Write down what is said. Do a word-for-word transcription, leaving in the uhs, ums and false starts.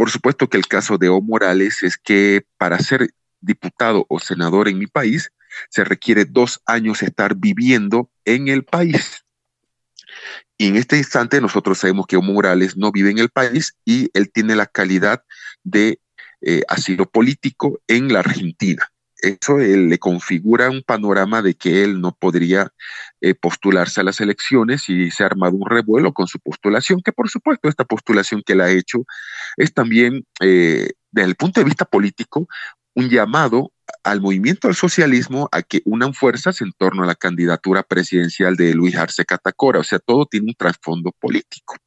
por supuesto que el caso de Evo Morales es que para ser diputado o senador en mi país se requiere dos años estar viviendo en el país. Y en este instante nosotros sabemos que Evo Morales no vive en el país y él tiene la calidad de eh, asilo político en la Argentina. Eso eh, le configura un panorama de que él no podría eh, postularse a las elecciones y se ha armado un revuelo con su postulación, que por supuesto esta postulación que él ha hecho es también, eh, desde el punto de vista político, un llamado al movimiento al socialismo a que unan fuerzas en torno a la candidatura presidencial de Luis Arce Catacora. O sea, todo tiene un trasfondo político.